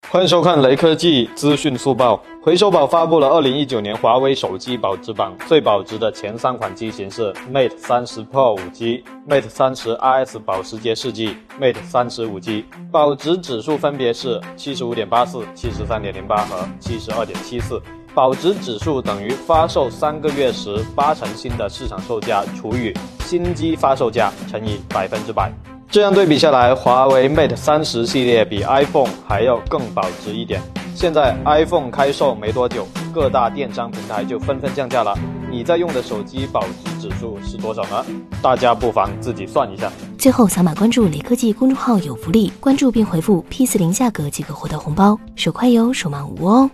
欢迎收看雷科技资讯速报。回收宝发布了2019年华为手机保值榜，最保值的前3款机型是 Mate 30 Pro 5G、Mate 30 RS 保时捷世纪、Mate 30 5G， 保值指数分别是 75.84、73.08 和 72.74。保值指数等于发售3个月时8成新的市场售价除以新机发售价乘以100%。这样对比下来，华为 Mate 30系列比 iPhone 还要更保值一点。现在 iPhone 开售没多久，各大电商平台就纷纷降价了。你在用的手机保值指数是多少呢？大家不妨自己算一下。 最后扫码关注雷科技公众号有福利，关注并回复 P40价格即可获得红包，手快有，手慢无哦。